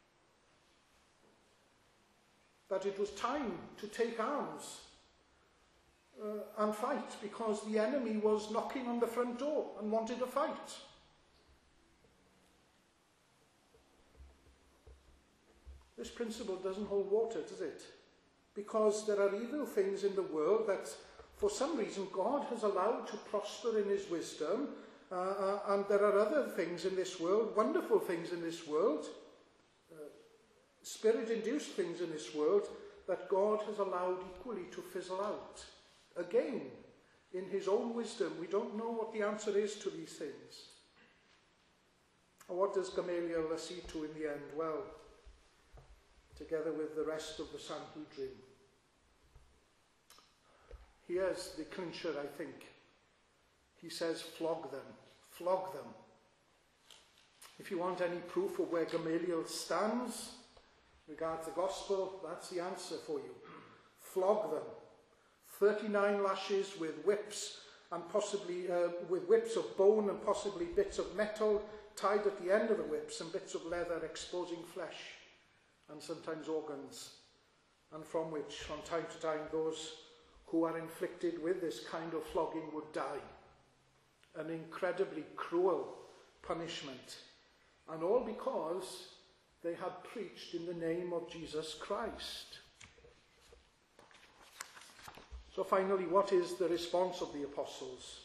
That it was time to take arms Uh, and fight because the enemy was knocking on the front door and wanted to fight. This principle doesn't hold water, does it? Because there are evil things in the world that for some reason God has allowed to prosper in his wisdom, uh, uh, and there are other things in this world, wonderful things in this world, uh, spirit-induced things in this world, that God has allowed equally to fizzle out. Again, in his own wisdom, we don't know what the answer is to these things. And what does Gamaliel accede to in the end? Well, together with the rest of the Sanhedrin. Here's the clincher, I think. He says, flog them, flog them. If you want any proof of where Gamaliel stands regards the gospel, that's the answer for you. Flog them. thirty-nine lashes with whips and possibly uh, with whips of bone and possibly bits of metal tied at the end of the whips and bits of leather exposing flesh and sometimes organs, and from which from time to time those who are inflicted with this kind of flogging would die. An incredibly cruel punishment, and all because they had preached in the name of Jesus Christ. So finally, what is the response of the apostles?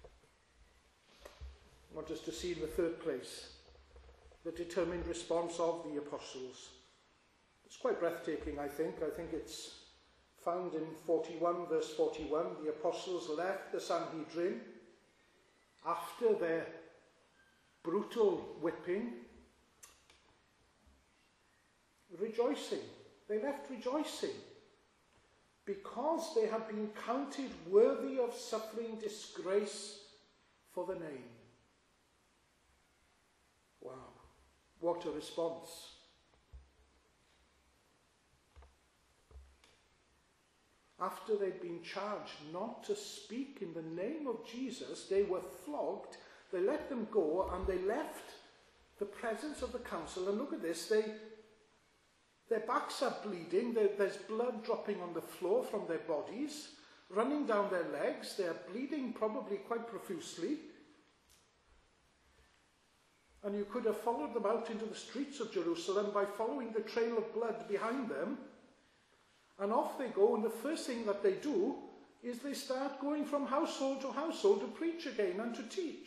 I want us to see in the third place the determined response of the apostles. It's quite breathtaking, I think. I think it's found in forty-one, verse forty-one. The apostles left the Sanhedrin after their brutal whipping, rejoicing. They left rejoicing, because they have been counted worthy of suffering disgrace for the name. Wow, what a response. After they'd been charged not to speak in the name of Jesus, they were flogged, they let them go, and they left the presence of the council. And look at this, they Their backs are bleeding, there's blood dropping on the floor from their bodies, running down their legs, they're bleeding probably quite profusely. And you could have followed them out into the streets of Jerusalem by following the trail of blood behind them. And off they go, and the first thing that they do is they start going from household to household to preach again and to teach.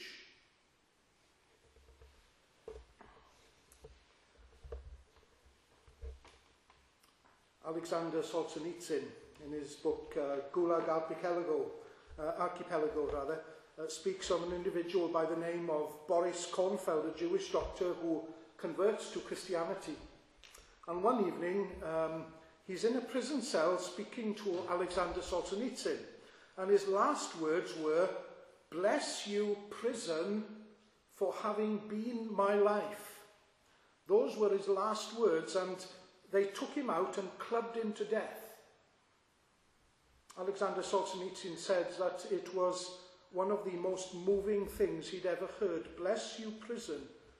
Alexander Solzhenitsyn, in his book uh, Gulag Archipelago, uh, Archipelago rather, uh, speaks of an individual by the name of Boris Kornfeld, a Jewish doctor who converts to Christianity. And one evening, um, he's in a prison cell speaking to Alexander Solzhenitsyn, and his last words were, "Bless you, prison, for having been my life." Those were his last words, and they took him out and clubbed him to death. Alexander Solzhenitsyn said that it was one of the most moving things he'd ever heard. Bless you, prison,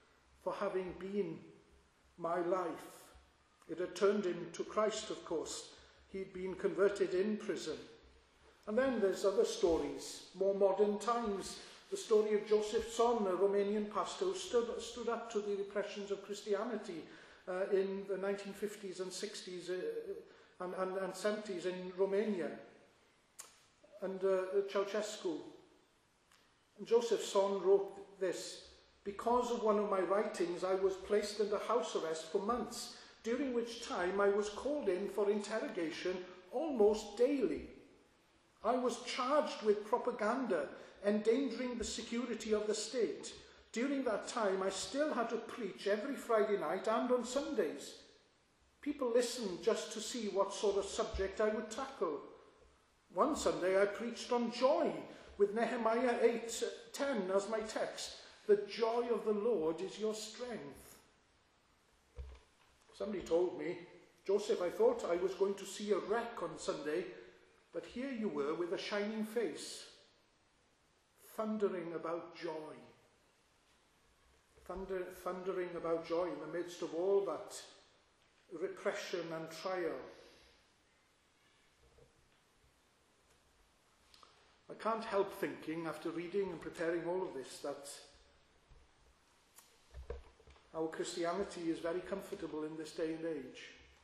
for having been my life. It had turned him to Christ, of course. He'd been converted in prison. And then there's other stories, more modern times. The story of Joseph Son, a Romanian pastor who stood, stood up to the repressions of Christianity uh, in the nineteen fifties and sixties uh, and, and, and seventies in Romania. And uh, Ceausescu. And Joseph Son wrote this: "Because of one of my writings, I was placed under house arrest for months, during which time I was called in for interrogation almost daily. I was charged with propaganda, endangering the security of the state. During that time, I still had to preach every Friday night and on Sundays. People listened just to see what sort of subject I would tackle. One Sunday I preached on joy, with Nehemiah eight ten as my text. The joy of the Lord is your strength." Somebody told me, "Joseph, I thought I was going to see a wreck on Sunday, but here you were with a shining face, thundering about joy." Thunder, thundering about joy in the midst of all that repression and trial. I can't help thinking, after reading and preparing all of this, that our Christianity is very comfortable in this day and age.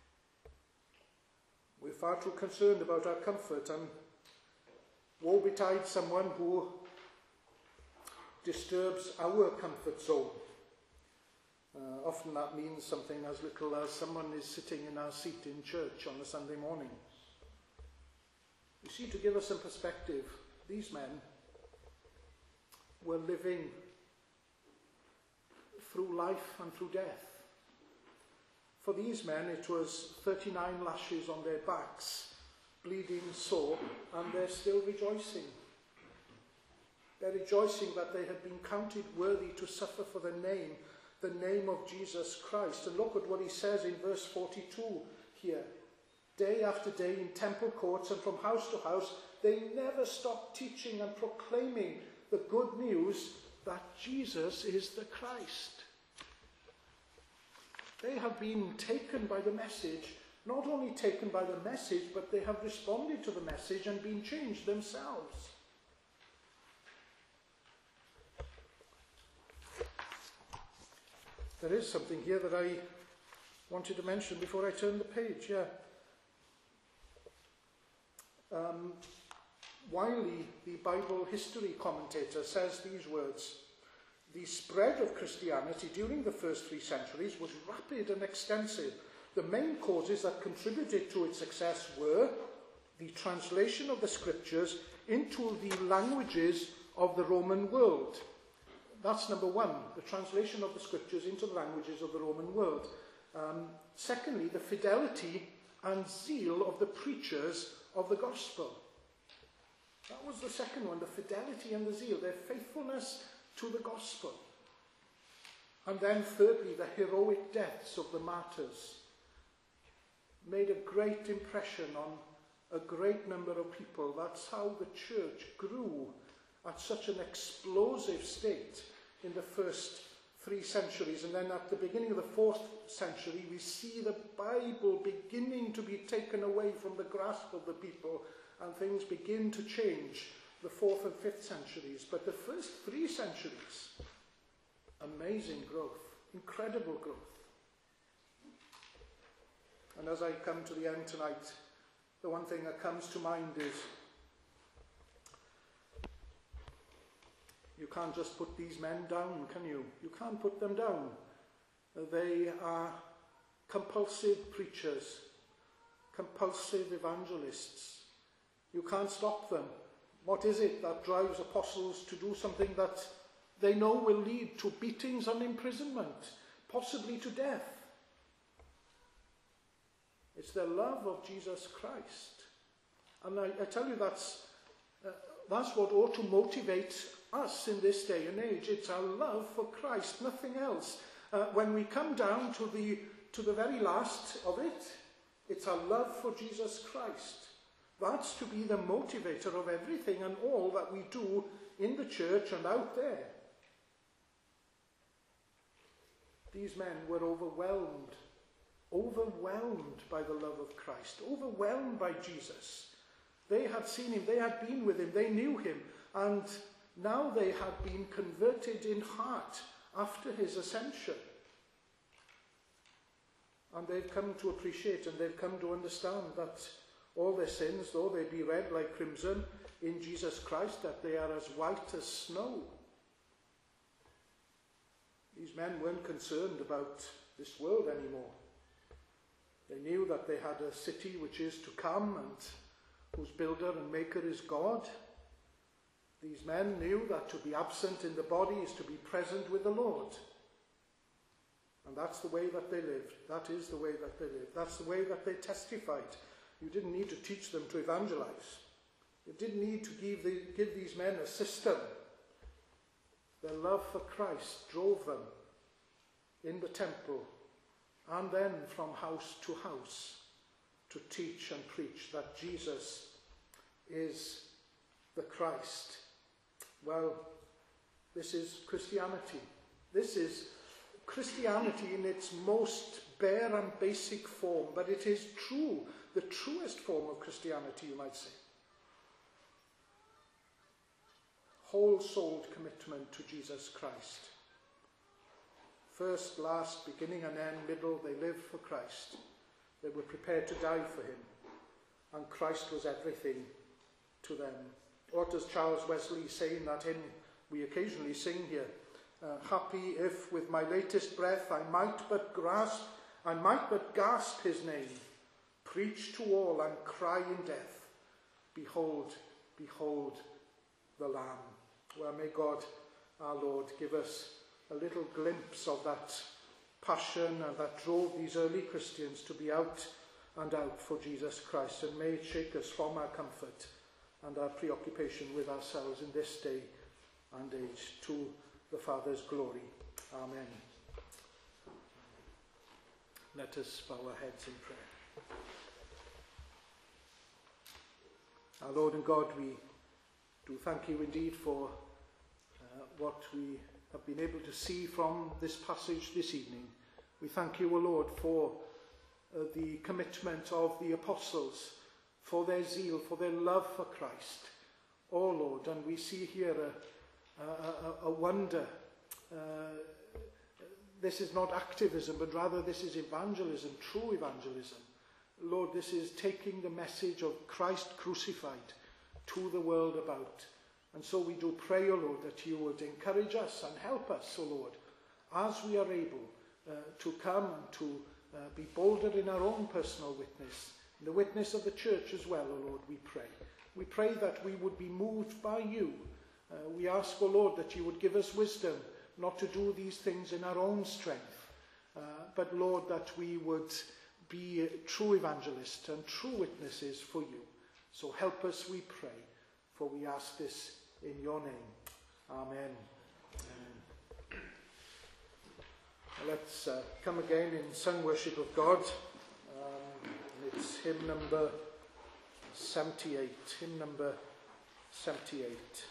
We're far too concerned about our comfort, and woe betide someone who disturbs our comfort zone. Uh, often that means something as little as someone is sitting in our seat in church on a Sunday morning. You see, to give us some perspective, these men were living through life and through death. For these men, it was thirty-nine lashes on their backs, bleeding sore, and they're still rejoicing. They're rejoicing that they had been counted worthy to suffer for the name, the name of Jesus Christ. And look at what he says in verse forty-two here. Day after day in temple courts and from house to house, they never stopped teaching and proclaiming the good news that Jesus is the Christ. They have been taken by the message, not only taken by the message, but they have responded to the message and been changed themselves. There is something here that I wanted to mention before I turn the page, yeah. Um, Wiley, the Bible history commentator, says these words: "The spread of Christianity during the first three centuries was rapid and extensive. The main causes that contributed to its success were the translation of the scriptures into the languages of the Roman world." That's number one, the translation of the scriptures into the languages of the Roman world. Um, secondly, the fidelity and zeal of the preachers of the gospel. That was the second one, the fidelity and the zeal, their faithfulness to the gospel. And then thirdly, the heroic deaths of the martyrs made a great impression on a great number of people. That's how the church grew at such an explosive state in the first three centuries. And then at the beginning of the fourth century, we see the Bible beginning to be taken away from the grasp of the people, and things begin to change, the fourth and fifth centuries. But the first three centuries, amazing growth, incredible growth. And as I come to the end tonight, the one thing that comes to mind is you can't just put these men down, can you? You can't put them down. They are compulsive preachers, compulsive evangelists. You can't stop them. What is it that drives apostles to do something that they know will lead to beatings and imprisonment, possibly to death? It's their love of Jesus Christ. And I, I tell you, that's, uh, that's what ought to motivate us in this day and age. It's our love for Christ, nothing else. Uh, when we come down to the, to the very last of it, it's our love for Jesus Christ. That's to be the motivator of everything and all that we do in the church and out there. these men were overwhelmed, overwhelmed by the love of Christ, overwhelmed by Jesus. They had seen him, they had been with him, they knew him, and now they had been converted in heart after his ascension. And they've come to appreciate and they've come to understand that all their sins, though they be red like crimson in Jesus Christ, that they are as white as snow. These men weren't concerned about this world anymore. They knew that they had a city which is to come and whose builder and maker is God. These men knew that to be absent in the body is to be present with the Lord. And that's the way that they lived. That is the way that they lived. That's the way that they testified. You didn't need to teach them to evangelize. You didn't need to give, the, give these men a system. Their love for Christ drove them in the temple and then from house to house to teach and preach that Jesus is the Christ. Well, this is Christianity. This is Christianity in its most bare and basic form, but it is true, the truest form of Christianity, you might say. Whole-souled commitment to Jesus Christ. First, last, beginning and end, middle, they lived for Christ. They were prepared to die for him, and Christ was everything to them. What does Charles Wesley say in that hymn we occasionally sing here? Uh, happy if with my latest breath I might but grasp, I might but gasp his name, preach to all and cry in death, behold, behold the Lamb. Well, may God, our Lord, give us a little glimpse of that passion and that drove these early Christians to be out and out for Jesus Christ, and may it shake us from our comfort and our preoccupation with ourselves in this day and age to the Father's glory. Amen. Let us bow our heads in prayer. Our Lord and God, we do thank you indeed for uh, what we have been able to see from this passage this evening. We thank you, O Lord, for uh, the commitment of the apostles, for their zeal, for their love for Christ. O Lord, and we see here a, a, a wonder. Uh, this is not activism, but rather this is evangelism, true evangelism. Lord, this is taking the message of Christ crucified to the world about. And so we do pray, O Lord, that you would encourage us and help us, O Lord, as we are able uh, to come and to uh, be bolder in our own personal witness, in the witness of the church as well, O Lord, we pray. We pray that we would be moved by you. Uh, we ask, O Lord, that you would give us wisdom not to do these things in our own strength, uh, but, Lord, that we would be true evangelists and true witnesses for you. So help us, we pray, for we ask this in your name. Amen. Amen. Let's uh, come again in sung worship of God. Um, it's hymn number seventy-eight. Hymn number seventy-eight.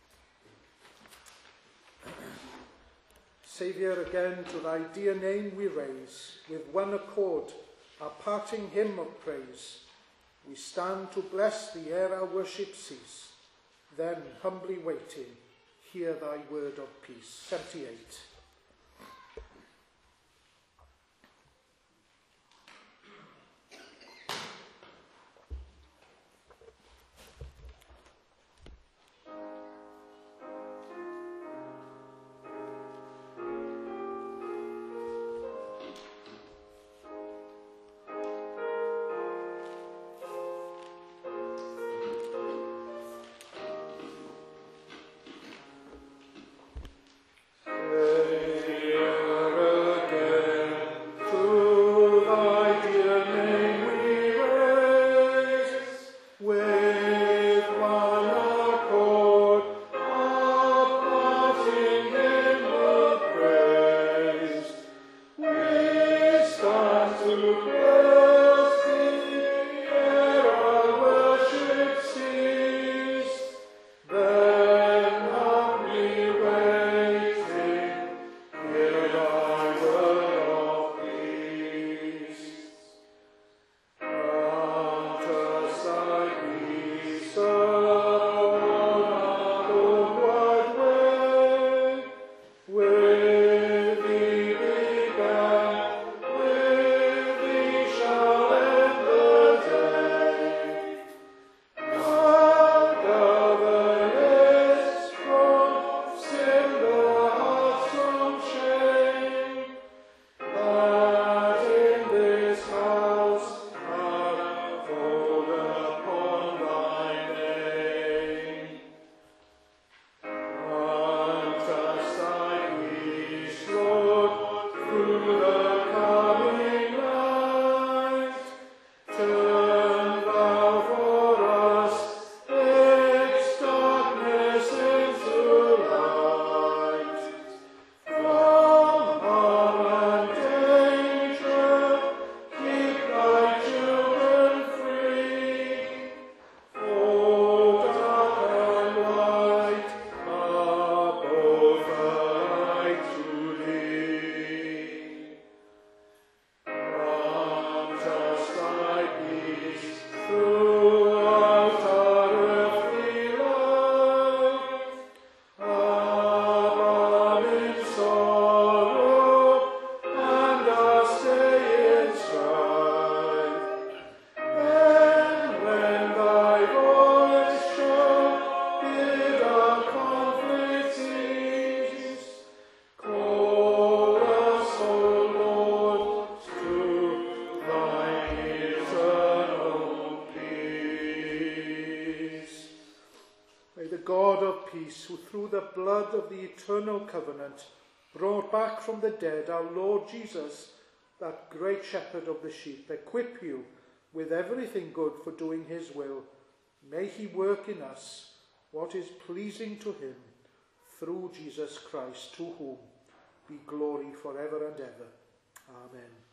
Saviour, again to thy dear name we raise, with one accord, our parting hymn of praise. We stand to bless thee ere our worship cease, then humbly waiting, hear thy word of peace. seventy-eight. Amen. the blood of the eternal covenant, brought back from the dead our Lord Jesus, that great shepherd of the sheep, equip you with everything good for doing his will. May he work in us what is pleasing to him, through Jesus Christ, to whom be glory forever and ever. Amen.